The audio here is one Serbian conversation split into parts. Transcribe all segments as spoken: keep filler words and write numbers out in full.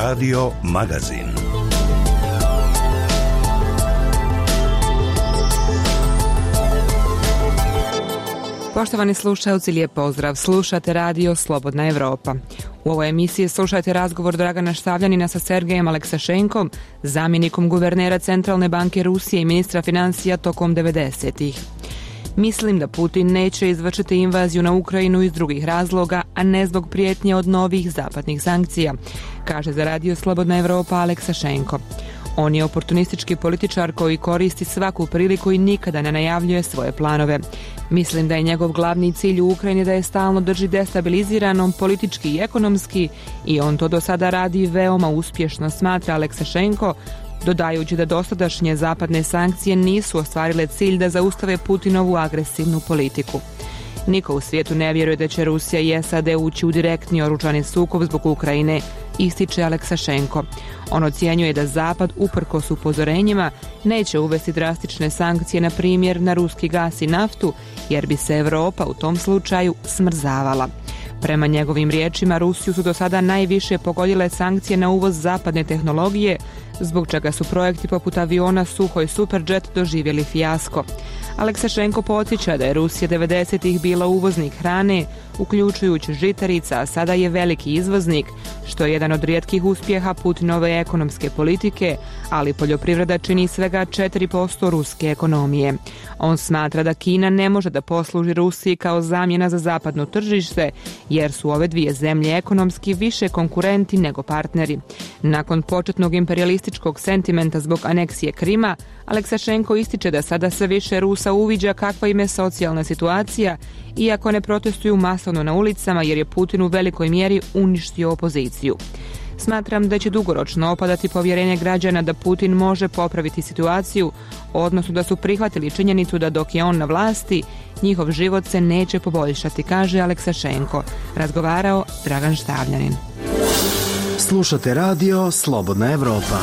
Radio Magazin. Poštovani slušaoci, lijep pozdrav. Slušate radio Slobodna Evropa. U ovoj emisiji slušajte razgovor Dragana Štavljanina sa Sergejem Aleksašenkom, zamjenikom guvernera Centralne banke Rusije i ministra financija tokom devedesetih. Mislim da Putin neće izvršiti invaziju na Ukrajinu iz drugih razloga, a ne zbog prijetnje od novih zapadnih sankcija, kaže za radio Slobodna Evropa Aleksašenko. On je oportunistički političar koji koristi svaku priliku i nikada ne najavljuje svoje planove. Mislim da je njegov glavni cilj u Ukrajini da je stalno drži destabiliziranom politički i ekonomski i on to do sada radi veoma uspješno, smatra Aleksašenko, dodajući da dosadašnje zapadne sankcije nisu ostvarile cilj da zaustave Putinovu agresivnu politiku. Niko u svijetu ne vjeruje da će Rusija i S A D ući u direktni oružani sukob zbog Ukrajine, ističe Aleksašenko. On ocjenjuje da Zapad, uprkos upozorenjima, neće uvesti drastične sankcije, na primjer na ruski gas i naftu, jer bi se Europa u tom slučaju smrzavala. Prema njegovim riječima, Rusiju su do sada najviše pogodile sankcije na uvoz zapadne tehnologije, zbog čega su projekti poput aviona Suhoj Superjet doživjeli fijasko. Aleksašenko podsjeća da je Rusija devedesetih bila uvoznik hrane, uključujući žitarica, a sada je veliki izvoznik, što je jedan od rijetkih uspjeha Putinove ekonomske politike, ali poljoprivreda čini svega četiri posto ruske ekonomije. On smatra da Kina ne može da posluži Rusiji kao zamjena za zapadno tržište, jer su ove dvije zemlje ekonomski više konkurenti nego partneri. Nakon početnog imperialističkog sentimenta zbog aneksije Krima, Aleksašenko ističe da sada sve više Rusa uviđa kakva im je socijalna situacija, iako ne protestuju masovno na ulicama jer je Putin u velikoj mjeri uništio opoziciju. Smatram da će dugoročno opadati povjerenje građana da Putin može popraviti situaciju, odnosno da su prihvatili činjenicu da dok je on na vlasti, njihov život se neće poboljšati, kaže Aleksašenko. Razgovarao Dragan Štavljanin. Slušate radio Slobodna Evropa.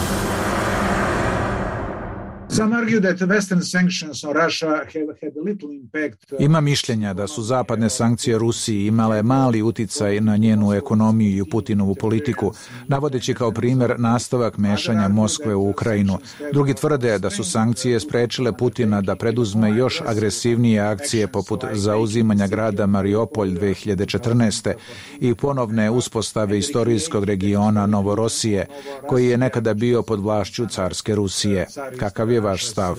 Ima mišljenja da su zapadne sankcije Rusiji imale mali uticaj na njenu ekonomiju i Putinovu politiku, navodeći kao primjer nastavak mešanja Moskve u Ukrajinu. Drugi tvrde da su sankcije sprečile Putina da preduzme još agresivnije akcije poput zauzimanja grada Mariupolj dve hiljade četrnaeste. i ponovne uspostave istorijskog regiona Novorosije, koji je nekada bio pod vlašću carske Rusije. Kakav je vaš stav?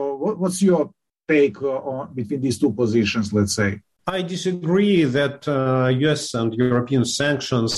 I disagree that uh, U S and European sanctions.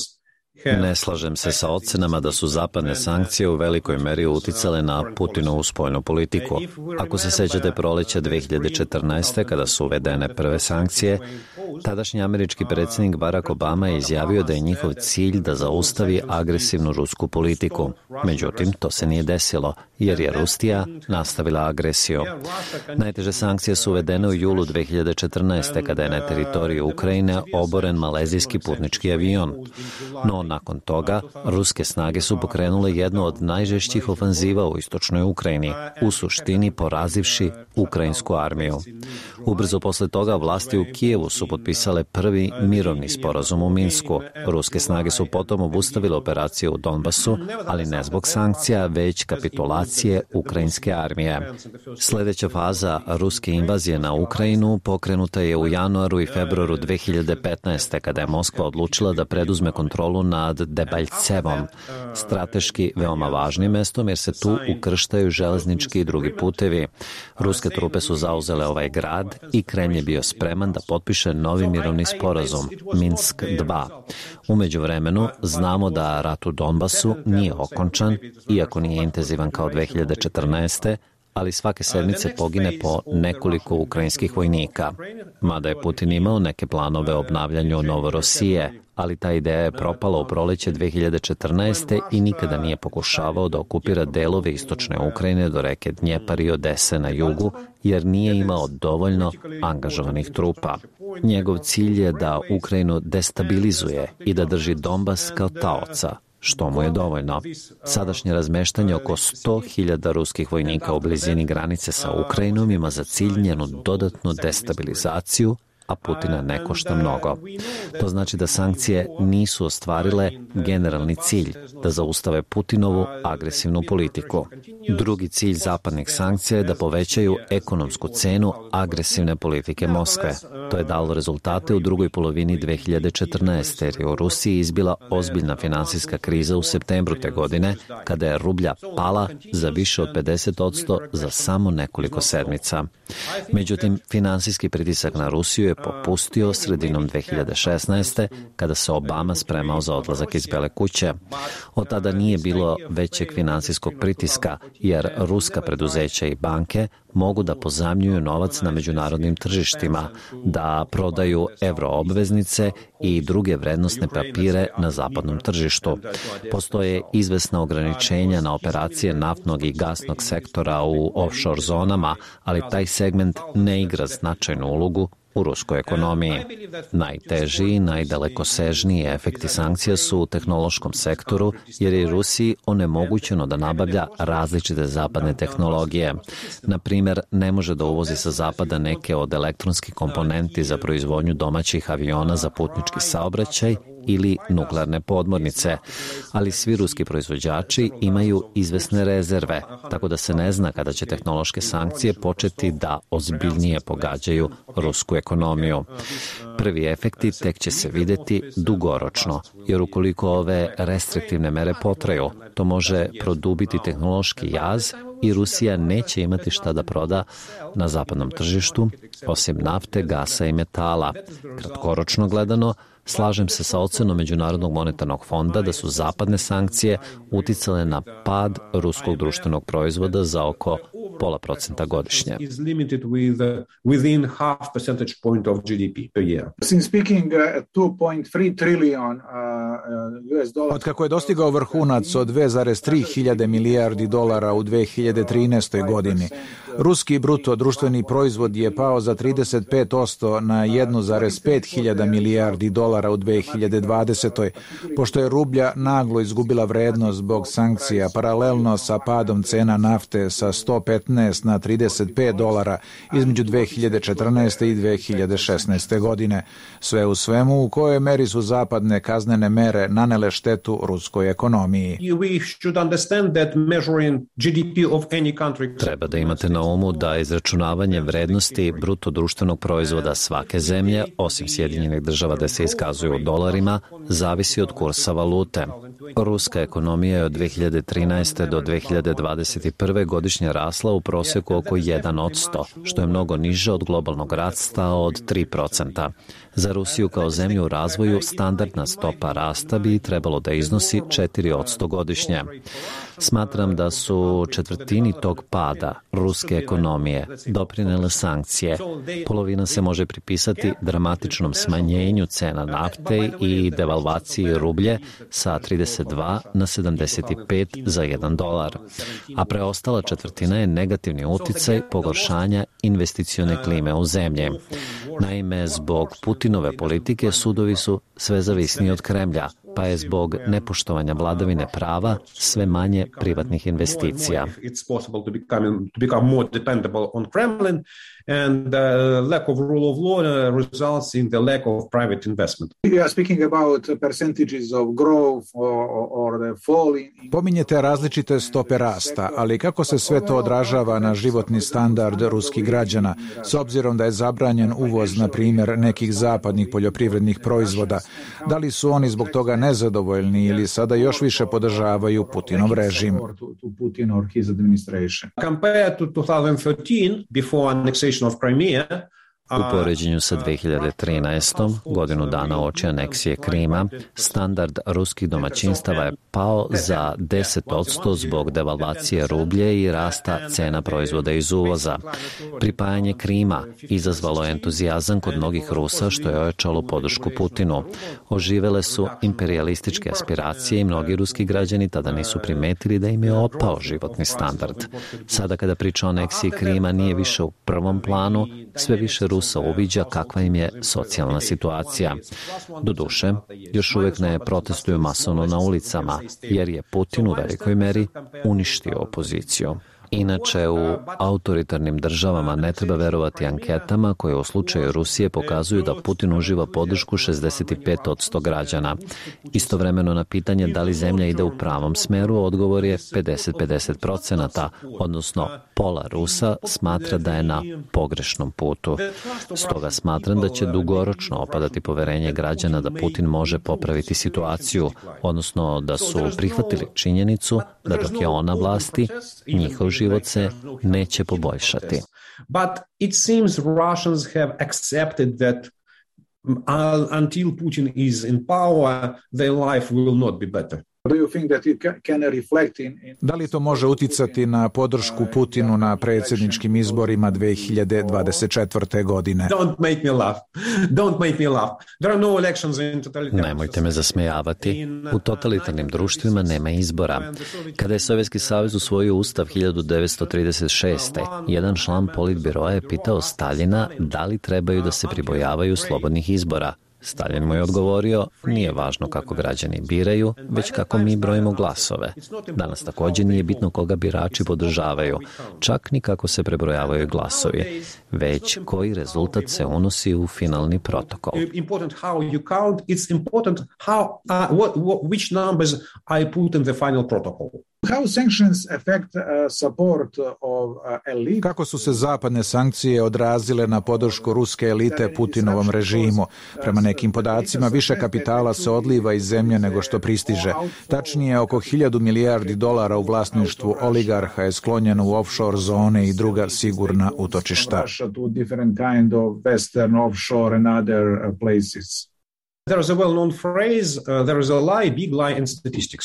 Ne slažem se sa ocenama da su zapadne sankcije u velikoj meri uticale na Putinovu spoljnu politiku. Ako se sećate proleća dve hiljade četrnaeste. kada su uvedene prve sankcije, tadašnji američki predsjednik Barack Obama je izjavio da je njihov cilj da zaustavi agresivnu rusku politiku. Međutim, to se nije desilo, jer je Rusija nastavila agresiju. Najteže sankcije su uvedene u julu dve hiljade četrnaeste. kada je na teritoriju Ukrajine oboren malezijski putnički avion. No, nakon toga, ruske snage su pokrenule jednu od najžešćih ofanziva u istočnoj Ukrajini, u suštini porazivši ukrajinsku armiju. Ubrzo posle toga vlasti u Kijevu su potpisale prvi mirovni sporazum u Minsku. Ruske snage su potom obustavile operacije u Donbasu, ali ne zbog sankcija, već kapitulacije ukrajinske armije. Sljedeća faza ruske invazije na Ukrajinu pokrenuta je u januaru i februaru dve hiljade petnaeste. kada je Moskva odlučila da preduzme kontrolu nad Debaljevom, strateški veoma važnim mestom jer se tu ukrštaju železnički i drugi putevi. Ruske trupe su zauzele ovaj grad i Kremlj je bio spreman da potpiše novi mirovni sporazum, Minsk dva. U međuvremenu znamo da rat u Donbasu nije okončan, iako nije intenzivan kao dve hiljade četrnaeste. ali svake sedmice pogine po nekoliko ukrajinskih vojnika. Mada je Putin imao neke planove o obnavljanju Novorosije, ali ta ideja je propala u proleće dve hiljade četrnaeste. i nikada nije pokušavao da okupira delove istočne Ukrajine do reke Dnjepar i Odese na jugu, jer nije imao dovoljno angažovanih trupa. Njegov cilj je da Ukrajinu destabilizuje i da drži Donbas kao taoca, što mu je dovoljno. Sadašnje razmeštanje oko sto hiljada ruskih vojnika u blizini granice sa Ukrajinom ima za cilj njenu dodatnu destabilizaciju, a Putina ne košta mnogo. To znači da sankcije nisu ostvarile generalni cilj, da zaustave Putinovu agresivnu politiku. Drugi cilj zapadnih sankcija je da povećaju ekonomsku cenu agresivne politike Moskve. To je dalo rezultate u drugoj polovini dve hiljade četrnaeste. jer je u Rusiji izbila ozbiljna finansijska kriza u septembru te godine, kada je rublja pala za više od pedeset posto za samo nekoliko sedmica. Međutim, finansijski pritisak na Rusiju je popustio sredinom dve hiljade šesnaeste. kada se Obama spremao za odlazak iz Bele kuće. Od tada nije bilo većeg finansijskog pritiska, jer ruska preduzeća i banke mogu da pozajmljuju novac na međunarodnim tržištima, da prodaju euroobveznice i druge vrednosne papire na zapadnom tržištu. Postoje izvesna ograničenja na operacije naftnog i gasnog sektora u offshore zonama, ali taj segment ne igra značajnu ulogu u ruskoj ekonomiji. Najteži i najdalekosežniji efekti sankcija su u tehnološkom sektoru, jer je Rusiji onemogućeno da nabavlja različite zapadne tehnologije. Na primjer, ne može da uvozi sa zapada neke od elektronskih komponenti za proizvodnju domaćih aviona za putnički saobraćaj ili nuklearne podmornice, ali svi ruski proizvođači imaju izvesne rezerve, tako da se ne zna kada će tehnološke sankcije početi da ozbiljnije pogađaju rusku ekonomiju. Prvi efekti tek će se videti dugoročno, jer ukoliko ove restriktivne mere potraju, to može produbiti tehnološki jaz i Rusija neće imati šta da proda na zapadnom tržištu, osim nafte, gasa i metala. Kratkoročno gledano, slažem se sa ocenom Međunarodnog monetarnog fonda da su zapadne sankcije uticale na pad ruskog društvenog proizvoda za oko pola procenta godišnje. Od kako je dostigao vrhunac od dve zarez tri hiljade milijardi dolara u dve hiljade trinaestoj. godini, ruski bruto društveni proizvod je pao za trideset pet posto na jednu zarez pet hiljada milijardi dolara u dve hiljade dvadesetoj. Pošto je rublja naglo izgubila vrednost zbog sankcija, paralelno sa padom cena nafte sa sto petnaest na trideset pet dolara između dve hiljade četrnaeste. i dve hiljade šesnaeste. godine. Sve u svemu, u kojoj meri su zapadne kaznene mere nanele štetu ruskoj ekonomiji. Treba da imate na umu da izračunavanje vrednosti bruto društvenog proizvoda svake zemlje, osim Sjedinjenih država da se iskazuju u dolarima, zavisi od kursa valute. Ruska ekonomija je od dve hiljade trinaeste. do dve hiljade dvadeset prve. godišnje rasla u prosjeku oko jedan posto, što je mnogo niže od globalnog rasta od tri procenta. Za Rusiju kao zemlju u razvoju standardna stopa rasta bi trebalo da iznosi četiri posto godišnje. Smatram da su četvrtini tog pada ruske ekonomije doprinele sankcije. Polovina se može pripisati dramatičnom smanjenju cena nafte i devalvaciji rublje sa trideset dva na sedamdeset pet za jedan dolar. A preostala četvrtina je negativni uticaj pogoršanja investicione klime u zemlji. Naime, zbog Putinove politike sudovi su sve zavisniji od Kremlja, pa je zbog nepoštovanja vladavine prava sve manje privatnih investicija. And the lack of rule of law results in the lack of private investment. You are speaking about percentages of growth or, or the fall in... Pominjete različite stope rasta, ali kako se sve to odražava na životni standard ruskih građana, s obzirom da je zabranjen uvoz, na primjer, nekih zapadnih poljoprivrednih proizvoda? Da li su oni zbog toga nezadovoljni ili sada još više podržavaju Putinov režim? Compared to twenty thirteen, before annexation of Crimea, u poređenju sa dve hiljade trinaestom. godinu dana oči aneksije Krima, standard ruskih domaćinstava je pao za deset posto zbog devalvacije rublje i rasta cena proizvoda iz uvoza. Pripajanje Krima izazvalo entuzijazam kod mnogih Rusa, što je ojačalo podršku Putinu. Oživele su imperijalističke aspiracije i mnogi ruski građani tada nisu primetili da im je opao životni standard. Sada kada priča o aneksiji Krima nije više u prvom planu, sve više Rusa uviđa kakva im je socijalna situacija. Doduše, još uvek ne protestuju masovno na ulicama, jer je Putin u velikoj meri uništio opoziciju. Inače, u autoritarnim državama ne treba verovati anketama koje u slučaju Rusije pokazuju da Putin uživa podršku šezdeset pet posto građana. Istovremeno na pitanje da li zemlja ide u pravom smeru, odgovor je pedeset pedeset procenata, odnosno pola Rusa smatra da je na pogrešnom putu. Stoga smatram da će dugoročno opadati poverenje građana da Putin može popraviti situaciju, odnosno da su prihvatili činjenicu da dok je on na vlasti, njihov život se neće poboljšati. But it seems Russians have accepted that until Putin is in power, their life will not be better. Do you think that it can reflect in, in... Da li to može uticati na podršku Putinu na predsjedničkim izborima dve hiljade dvadeset četvrte. godine? Don't make me laugh. Don't make me laugh. There are no elections in totalitarian. Nemojte me zasmejavati. U totalitarnim društvima nema izbora. Kada je Sovjetski savez usvojio ustav hiljadu devetsto trideset šeste. jedan član politbiroa je pitao Staljina da li trebaju da se pribojavaju slobodnih izbora. Stalin mu je odgovorio, nije važno kako građani biraju, već kako mi brojimo glasove. Danas također nije bitno koga birači podržavaju, čak ni kako se prebrojavaju glasovi, već koji rezultat se unosi u finalni protokol. Important how you count, it's important how uh, what, what which numbers I put in the final protocol. How sanctions affect uh, support of uh, elite? Kako su se zapadne sankcije odrazile na podršku ruske elite Putinovom režimu? Prema nekim podacima, više kapitala se odliva iz zemlje nego što pristiže. Tačnije, oko hiljadu milijardi dolara u vlasništvu oligarha je sklonjeno u offshore zone i druga sigurna utočišta. To different kind of western offshore and other uh, places. There is a well-known phrase, uh, there is a lie, big lie in statistics.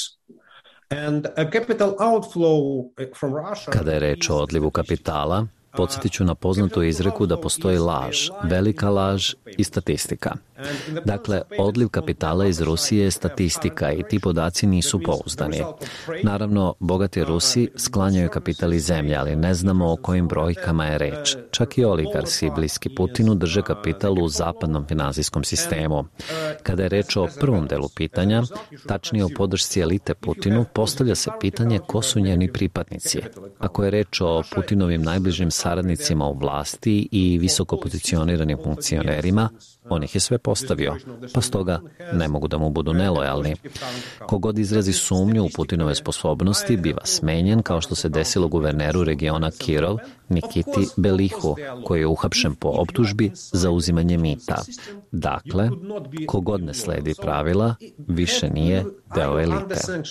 And a capital outflow from Russia. Kada je reč o odlivu kapitala, podsjetit ću na poznatu izreku da postoji laž, velika laž i statistika. Dakle, odliv kapitala iz Rusije je statistika i ti podaci nisu pouzdani. Naravno, bogati Rusi sklanjaju kapital iz zemlje, ali ne znamo o kojim brojkama je reč. Čak i oligarsi bliski Putinu drže kapital u zapadnom finansijskom sistemu. Kada je reč o prvom delu pitanja, tačnije o podršci elite Putinu, postavlja se pitanje ko su njeni pripadnici. Ako je reč o Putinovim najbližim saradnicima u vlasti i visoko pozicioniranim funkcionerima, on ih je sve postavio, pa stoga ne mogu da mu budu nelojalni. Kogod izrazi sumnju u Putinove sposobnosti biva smenjen, kao što se desilo guverneru regiona Kirov, Nikiti Belihu, koji je uhapšen po optužbi za uzimanje mita. Dakle, kogod ne sledi pravila, više nije deo elite.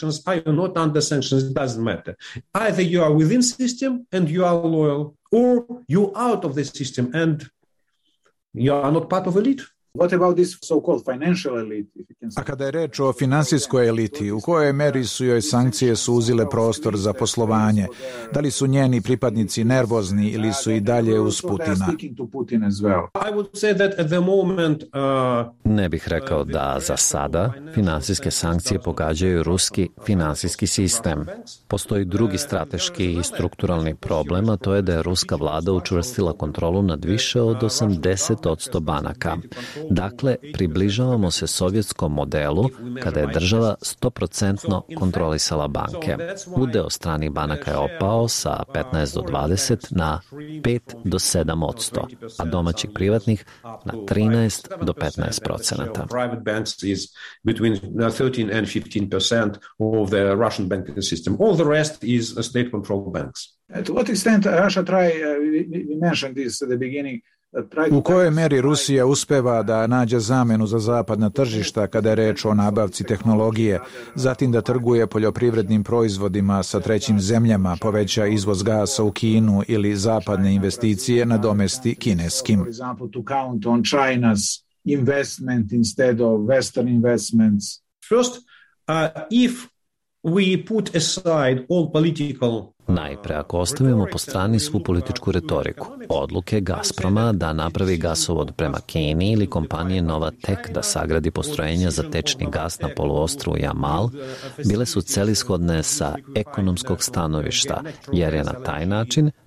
Or you out of the system and you are not part of elite. What about this so-called financial elite? If you can say. A kada je reč o finansijskoj eliti, u kojoj meri su joj sankcije suzile prostor za poslovanje? Da li su njeni pripadnici nervozni ili su i dalje uz Putina? I would say that at the moment, uh, ne bih rekao da za sada finansijske sankcije pogađaju ruski finansijski sistem. Postoji drugi strateški i strukturalni problem, a to je da je ruska vlada učvrstila kontrolu nad više od osamdeset posto banaka. Dakle, približavamo se sovjetskom modelu kada je država sto posto kontrolisala banke. Udeo stranih banaka je opao sa petnaest do dvadeset na pet do sedam posto, a domaćih privatnih na trinaest do petnaest procenata. Private banks is between thirteen and fifteen percent of the Russian banking system. All the rest is state controlled banks. To what extent Russia try, uh, we, we mentioned this at the beginning, U kojoj meri Rusija uspeva da nađe zamenu za zapadna tržišta kada je reč o nabavci tehnologije, zatim da trguje poljoprivrednim proizvodima sa trećim zemljama, poveća izvoz gasa u Kinu ili zapadne investicije nadomesti kineskim. For example, to count on China's investment instead of Western investments. First, uh, if we put aside all political. Najpre, ako ostavimo po strani svu političku retoriku, odluke Gazproma da napravi gasovod prema Kini ili kompanije Novatek da sagradi postrojenja za tečni gas na poluostrvu Jamal, bile su celishodne sa ekonomskog stanovišta, jer je na taj način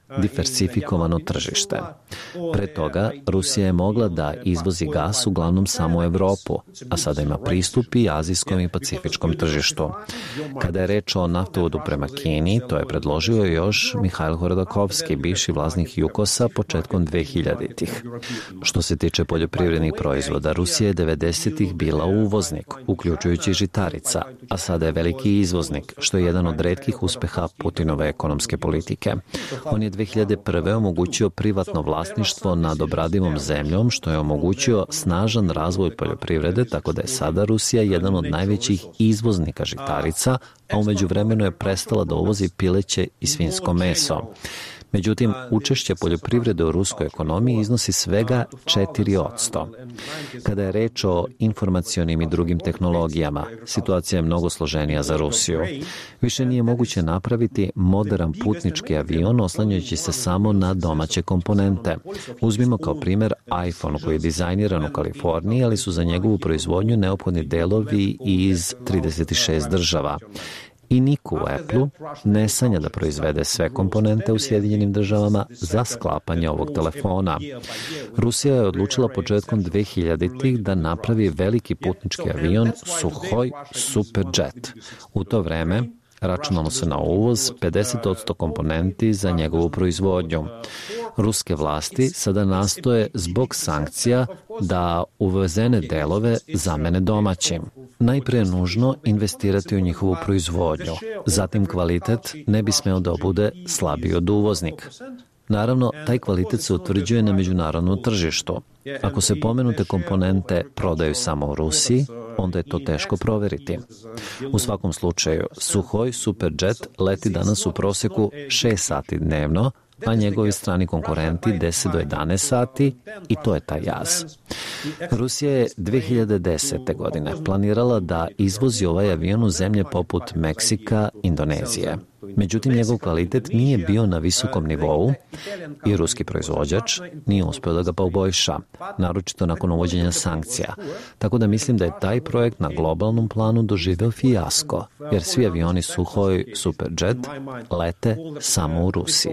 diversifikovano tržište. Pre toga, Rusija je mogla da izvozi gas uglavnom samo u Evropu, a sada ima pristup i azijskom i pacifičkom tržištu. Kada je reč o naftovodu prema Kini, to je predložio još Mihajl Hodakovski, bivši vlasnik Jukosa početkom dvehiljaditih. Što se tiče poljoprivrednih proizvoda, Rusija je devedesetih bila uvoznik, uključujući žitarica, a sada je veliki izvoznik, što je jedan od retkih uspeha Putinove ekonomske politike. On je dve hiljade prve. omogućio privatno vlasništvo nad obradivom zemljom, što je omogućio snažan razvoj poljoprivrede, tako da je sada Rusija jedan od najvećih izvoznika žitarica, a umeđu vremenu je prestala da uvozi pileće i svinjsko meso. Međutim, učešće poljoprivrede u ruskoj ekonomiji iznosi svega četiri posto. Kada je reč o informacionim i drugim tehnologijama, situacija je mnogo složenija za Rusiju. Više nije moguće napraviti moderan putnički avion oslanjajući se samo na domaće komponente. Uzmimo kao primjer iPhone koji je dizajniran u Kaliforniji, ali su za njegovu proizvodnju neophodni delovi iz trideset šest država. I niko u Apple-u ne sanja da proizvede sve komponente u Sjedinjenim državama za sklapanje ovog telefona. Rusija je odlučila početkom dvehiljaditih da napravi veliki putnički avion Suhoj Superjet. U to vreme računalo se na uvoz pedeset posto komponenti za njegovu proizvodnju. Ruske vlasti sada nastoje zbog sankcija da uvezene delove zamene domaćim. Najprije je nužno investirati u njihovu proizvodnju. Zatim kvalitet ne bi smeo da bude slabiji od uvoznik. Naravno, taj kvalitet se utvrđuje na međunarodnom tržištu. Ako se pomenute komponente prodaju samo u Rusiji, onda je to teško proveriti. U svakom slučaju, Suhoj Superjet leti danas u proseku šest sati dnevno, a njegovi strani konkurenti deset do jedanaest sati i to je taj jaz. Rusija je dve hiljade desete. godine planirala da izvozi ovaj avion u zemlje poput Meksika, Indonezije. Međutim, njegov kvalitet nije bio na visokom nivou i ruski proizvođač nije uspeo da ga poboljša, naročito nakon uvođenja sankcija. Tako da mislim da je taj projekt na globalnom planu doživeo fijasko, jer svi avioni Suhoj Superjet lete samo u Rusiji.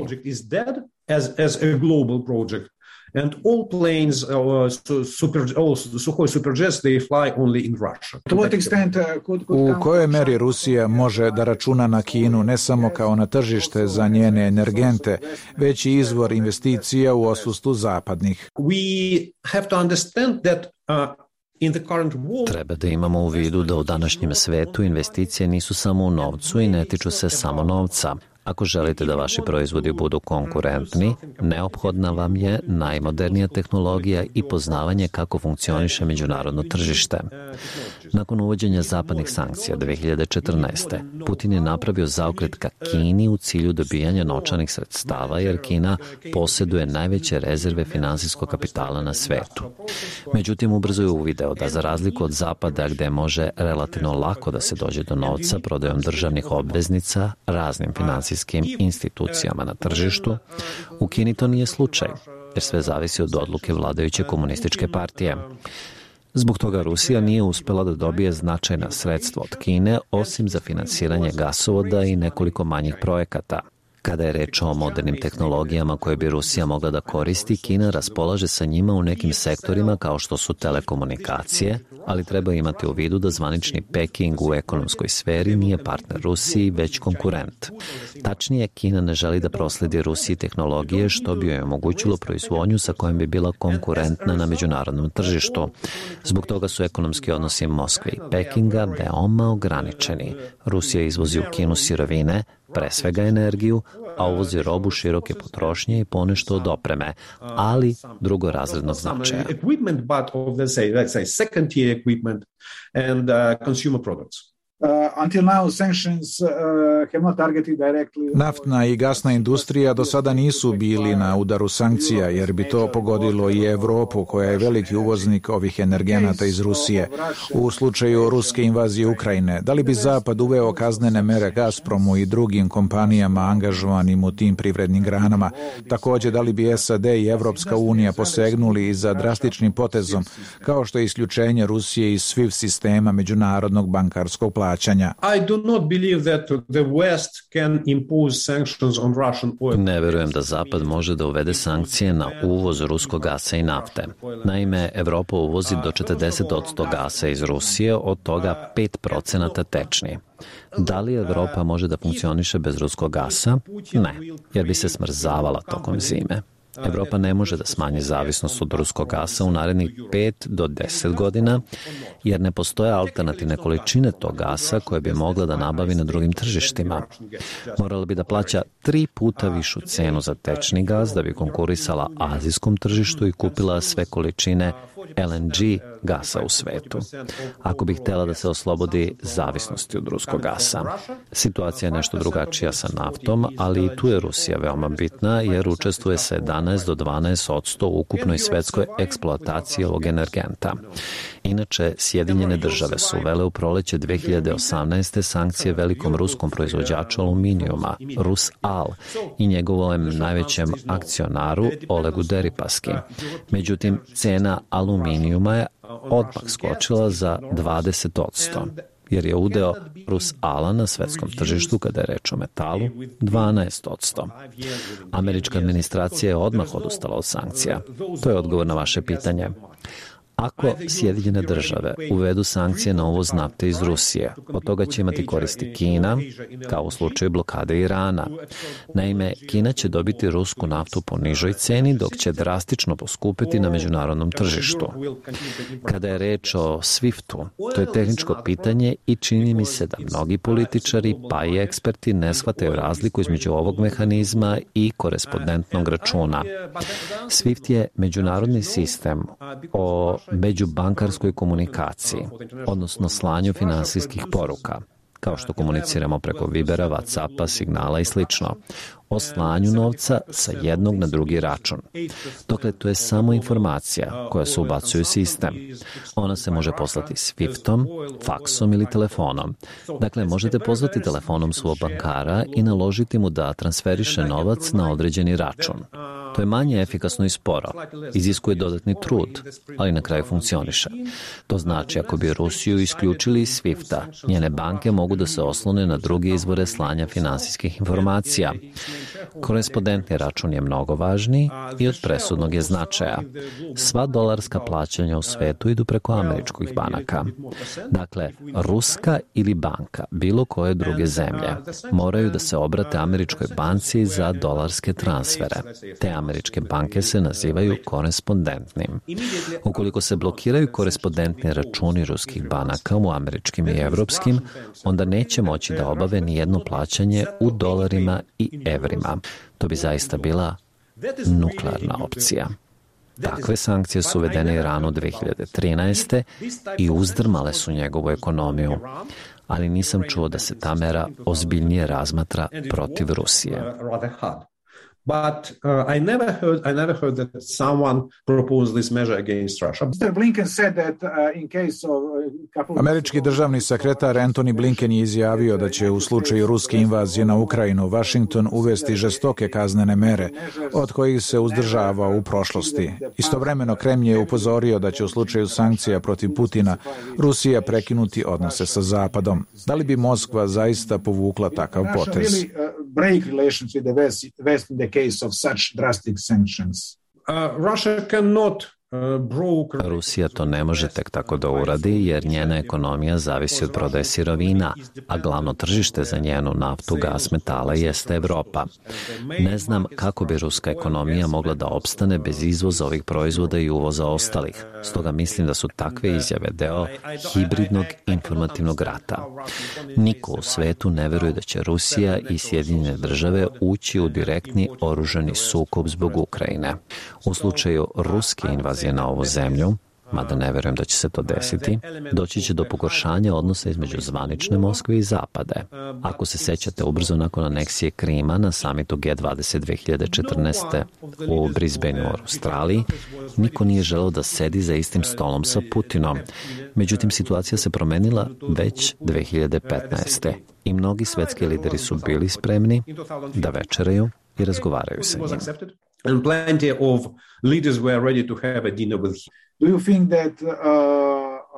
And all planes, uh, super, all Sukhoi Superjets, they fly only in Russia. To what extent, uh, could, could U kojoj meri Rusija može da računa na Kinu ne samo kao na tržište za njene energente, već i izvor investicija u odsustvu zapadnih? We have to understand that uh, Treba da imamo u vidu da u današnjem svetu investicije nisu samo u novcu i ne tiču se samo novca. Ako želite da vaši proizvodi budu konkurentni, neophodna vam je najmodernija tehnologija i poznavanje kako funkcioniše međunarodno tržište. Nakon uvođenja zapadnih sankcija dve hiljade četrnaeste. Putin je napravio zaokret ka Kini u cilju dobijanja novčanih sredstava, jer Kina posjeduje najveće rezerve finansijskog kapitala na svetu. Međutim, ubrzo je uvideo da za razliku od Zapada, gde može relativno lako da se dođe do novca prodajom državnih obveznica raznim finansijskim institucijama na tržištu, u Kini to nije slučaj, jer sve zavisi od odluke vladajuće komunističke partije. Zbog toga Rusija nije uspela da dobije značajna sredstva od Kine, osim za finansiranje gasovoda i nekoliko manjih projekata. Kada je reč o modernim tehnologijama koje bi Rusija mogla da koristi, Kina raspolaže sa njima u nekim sektorima kao što su telekomunikacije, ali treba imati u vidu da zvanični Peking u ekonomskoj sferi nije partner Rusiji, već konkurent. Tačnije, Kina ne želi da prosledi Rusiji tehnologije što bi joj omogućilo proizvodnju sa kojom bi bila konkurentna na međunarodnom tržištu. Zbog toga su ekonomski odnosi Moskve i Pekinga veoma ograničeni. Rusija izvozi u Kinu sirovine, pre svega energiju, a uvozi robu široke potrošnje i ponešto od opreme, ali drugorazrednog značaja. Uh, until now, sanctions uh, have not targeted directly. Naftna i gasna industrija do sada nisu bili na udaru sankcija, jer bi to pogodilo i Evropu, koja je veliki uvoznik ovih energenata iz Rusije. U slučaju ruske invazije Ukrajine, da li bi Zapad uveo kaznene mere Gazpromu i drugim kompanijama angažovanim u tim privrednim granama? Također, da li bi S A D i Evropska unija posegnuli za drastičnim potezom, kao što je isključenje Rusije iz SWIFT sistema međunarodnog bankarskog plana? plaćanja. I do not believe that the West can impose sanctions on Russian oil. Ne verujem da Zapad može da uvede sankcije na uvoz ruskog gasa i nafte. Naime, Evropa uvozi do četrdeset posto gasa iz Rusije, od toga pet procenata tečni. Da li Evropa može da funkcioniše bez ruskog gasa? Ne, jer bi se smrzavala tokom zime. Evropa ne može da smanji zavisnost od ruskog gasa u narednih pet do deset godina, jer ne postoje alternativne količine tog gasa koje bi mogla da nabavi na drugim tržištima. Morala bi da plaća tri puta višu cenu za tečni gas da bi konkurisala azijskom tržištu i kupila sve količine L N G gasa u svetu, ako bi htjela da se oslobodi zavisnosti od ruskog gasa. Situacija je nešto drugačija sa naftom, ali i tu je Rusija veoma bitna, jer učestvuje sa jedanaest do dvanaest posto u ukupnoj svetskoj eksploataciji ovog energenta. Inače, Sjedinjene države su uvele u proleće dve hiljade osamnaeste. sankcije velikom ruskom proizvođaču aluminijuma, Rusal, i njegovom najvećem akcionaru Olegu Deripaski. Međutim, cena aluminijuma je odmah skočila za dvadeset posto, jer je udeo Rusala na svetskom tržištu, kada je reč o metalu, dvanaest posto. Američka administracija je odmah odustala od sankcija. To je odgovor na vaše pitanje. Ako Sjedinjene države uvedu sankcije na uvoz nafte iz Rusije, od toga će imati koristi Kina, kao u slučaju blokade Irana. Naime, Kina će dobiti rusku naftu po nižoj ceni, dok će drastično poskupiti na međunarodnom tržištu. Kada je reč o SWIFT-u, to je tehničko pitanje i čini mi se da mnogi političari, pa i eksperti, ne shvataju razliku između ovog mehanizma i korespondentnog računa. SWIFT je međunarodni sistem o međubankarskoj komunikaciji, odnosno slanju finansijskih poruka, kao što komuniciramo preko Vibera, Whatsappa, Signala i slično, o slanju novca sa jednog na drugi račun. Dokle, to je samo informacija koja se ubacuje u sistem. Ona se može poslati Swiftom, faksom ili telefonom. Dakle, možete pozvati telefonom svog bankara i naložiti mu da transferiše novac na određeni račun. To je manje efikasno i sporo, iziskuje dodatni trud, ali na kraju funkcioniše. To znači, ako bi Rusiju isključili iz SWIFT-a, njene banke mogu da se oslone na druge izvore slanja finansijskih informacija. Korespondentni račun je mnogo važniji i od presudnog je značaja. Sva dolarska plaćanja u svetu idu preko američkih banaka. Dakle, ruska ili banka bilo koje druge zemlje moraju da se obrate američkoj banci za dolarske transfere. Te američke banke se nazivaju korespondentnim. Ukoliko se blokiraju korespondentni računi ruskih banaka u američkim i evropskim, onda neće moći da obave ni jedno plaćanje u dolarima i evrima. To bi zaista bila nuklearna opcija. Takve sankcije su uvedene Iranu dve hiljade trinaeste. i uzdrmale su njegovu ekonomiju, ali nisam čuo da se ta mera ozbiljnije razmatra protiv Rusije. But uh, I never heard I never heard that someone proposed this measure against Russia. mister Blinken said that uh, in case of couple Američki državni sekretar Antony Blinken je izjavio da će u slučaju ruske invazije na Ukrajinu Washington uvesti žestoke kaznene mere, od kojih se uzdržavao u prošlosti. Istovremeno Kremlj je upozorio da će u slučaju sankcija protiv Putina Rusija prekinuti odnose sa Zapadom. Da li bi Moskva zaista povukla takav potez? break relations with the West, West in the case of such drastic sanctions. Uh, Russia cannot Rusija to ne može tek tako da uradi, jer njena ekonomija zavisi od prodaje sirovina, a glavno tržište za njenu naftu, gas, metala jeste Evropa. Ne znam kako bi ruska ekonomija mogla da opstane bez izvoza ovih proizvoda i uvoza ostalih. Stoga mislim da su takve izjave deo hibridnog informativnog rata. Niko u svetu ne veruje da će Rusija i Sjedinjene države ući u direktni oružani sukob zbog Ukrajine. U slučaju ruske invazije na ovu zemlju, mada ne verujem da će se to desiti, doći će do pogoršanja odnosa između zvanične Moskve i Zapade. Ako se sećate, ubrzo nakon aneksije Krima na samitu G dvadeset dve hiljade četrnaeste. u Brisbaneu u Australiji, niko nije želeo da sedi za istim stolom sa Putinom. Međutim, situacija se promenila već dve hiljade petnaeste. i mnogi svetski lideri su bili spremni da večeraju i razgovaraju sa njim. And plenty of leaders were ready to have a dinner with him. Do you think that uh, uh,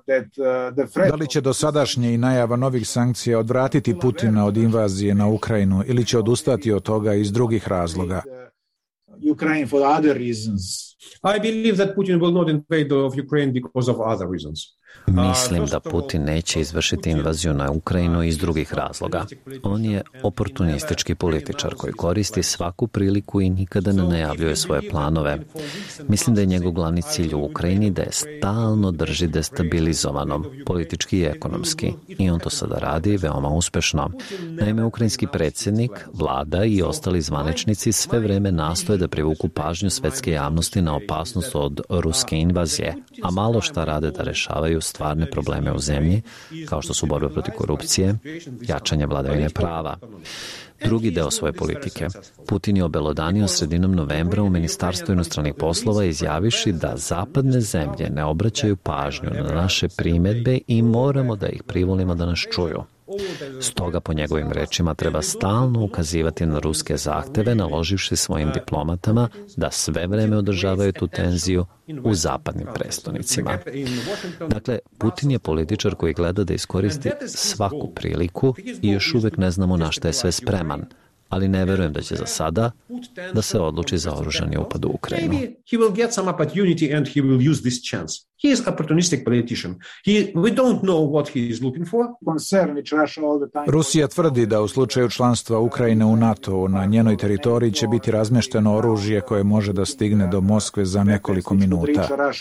Da li će dosadašnje i najava novih sankcija odvratiti Putina od invazije na Ukrajinu ili će odustati od toga iz drugih razloga? Ukraine for other reasons. I believe that Putin will not invade of Ukraine because of other reasons. Mislim da Putin neće izvršiti invaziju na Ukrajinu iz drugih razloga. On je oportunistički političar koji koristi svaku priliku i nikada ne najavljuje svoje planove. Mislim da je njegov glavni cilj u Ukrajini da je stalno drži destabilizovanom, politički i ekonomski. I on to sada radi veoma uspešno. Naime, ukrajinski predsjednik, vlada i ostali zvaničnici sve vreme nastoje da privuku pažnju svetske javnosti na opasnost od ruske invazije, a malo šta rade da rešavaju stvarne probleme u zemlji, kao što su borba protiv korupcije, jačanje vladavine prava. Drugi deo svoje politike. Putin je obelodanio sredinom novembra u Ministarstvu inostranih poslova izjaviši da zapadne zemlje ne obraćaju pažnju na naše primedbe i moramo da ih privolimo da nas čuju. Stoga, po njegovim rečima, treba stalno ukazivati na ruske zahteve, naloživši svojim diplomatama da sve vreme održavaju tu tenziju u zapadnim prestonicima. Dakle, Putin je političar koji gleda da iskoristi svaku priliku i još uvek ne znamo na šta je sve spreman, ali ne verujem da će za sada da se odluči za oružani upad u Ukrajinu. He will get some opportunity and he will use this chance. He is opportunistic politician. He, we don't know what he is looking for. Rusija tvrdi da u slučaju članstva Ukrajine u NATO na njenoj teritoriji će biti razmešteno oružje koje može da stigne do Moskve za nekoliko minuta.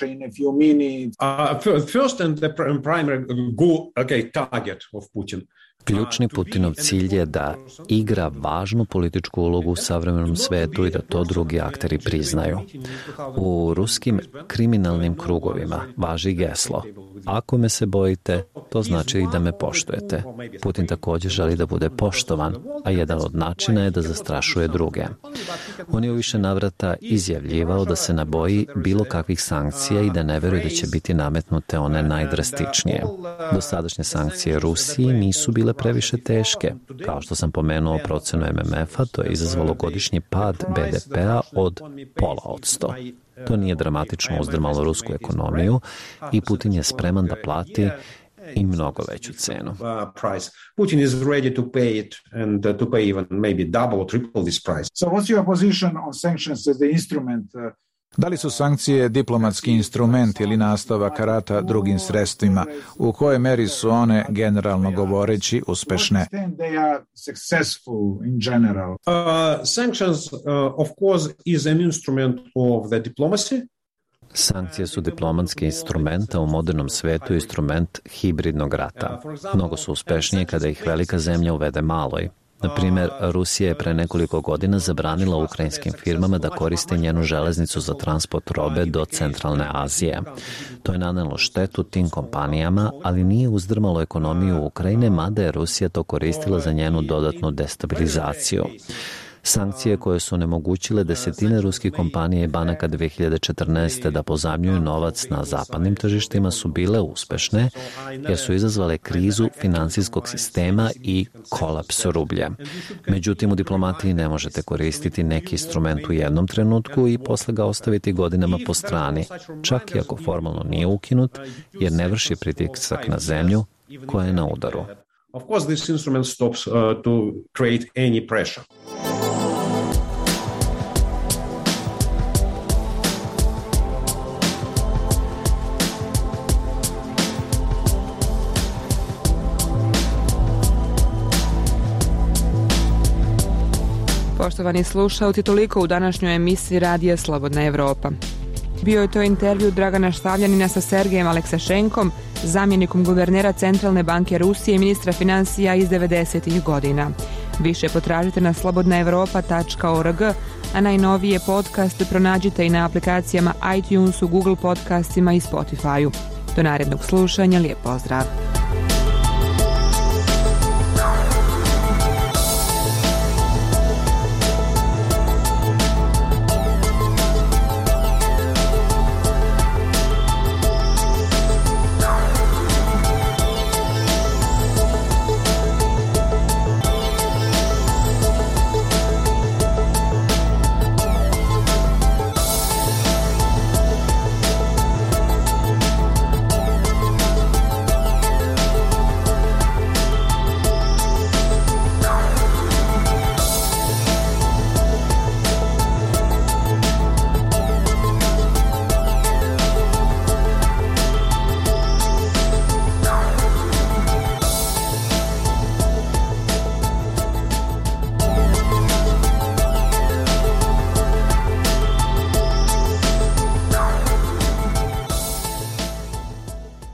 Uh, first and the primary go, okay, target of Putin. Ključni Putinov cilj je da igra važnu političku ulogu u savremenom svetu i da to drugi akteri priznaju. U ruskim kriminalnim krugovima važi geslo: ako me se bojite, to znači i da me poštujete. Putin također želi da bude poštovan, a jedan od načina je da zastrašuje druge. On je u više navrata izjavljivao da se ne boji bilo kakvih sankcija i da ne veruje da će biti nametnute one najdrastičnije. Dosadašnje sankcije Rusiji nisu bile previše teške. Kao što sam pomenuo procenu M M F-a, to je izazvalo godišnji pad B D P-a od pola od sto. To nije dramatično uzdrmalo rusku ekonomiju i Putin je spreman da plati i mnogo veću cenu. Putin is ready to pay it and to pay even maybe double or triple this price. So what's your position on sanctions as the instrument? Da li su sankcije diplomatski instrument ili nastavak rata drugim sredstvima? U kojoj meri su one, generalno govoreći, uspešne? Uh, sanctions, uh, of course, is an instrument of the diplomacy. Sankcije su diplomatski instrument, a u modernom svetu instrument hibridnog rata. Mnogo su uspešnije kada ih velika zemlja uvede maloj. Na primjer, Rusija je pre nekoliko godina zabranila ukrajinskim firmama da koriste njenu železnicu za transport robe do Centralne Azije. To je nanelo štetu tim kompanijama, ali nije uzdrmalo ekonomiju Ukrajine, mada je Rusija to koristila za njenu dodatnu destabilizaciju. Sankcije koje su onemogućile desetine ruskih kompanija i banaka dve hiljade četrnaeste. da pozajmljuju novac na zapadnim tržištima su bile uspešne jer su izazvale krizu finansijskog sistema i kolaps rublja. Međutim, u diplomatiji ne možete koristiti neki instrument u jednom trenutku i posle ga ostaviti godinama po strani, čak i ako formalno nije ukinut, jer ne vrši pritisak na zemlju koja je na udaru. Of course, this instrument stops uh, to create any pressure. Poštovani slušalci, toliko u današnjoj emisiji Radija Slobodna Evropa. Bio je to intervju Dragana Štavljanina sa Sergejem Aleksašenkom, zamjenikom guvernera Centralne banke Rusije i ministra financija iz devedesetih godina. Više potražite na slobodna evropa tačka org, a najnovije podcaste pronađite i na aplikacijama iTunesu, Google podcastima i Spotifyu. Do narednog slušanja, lijep pozdrav!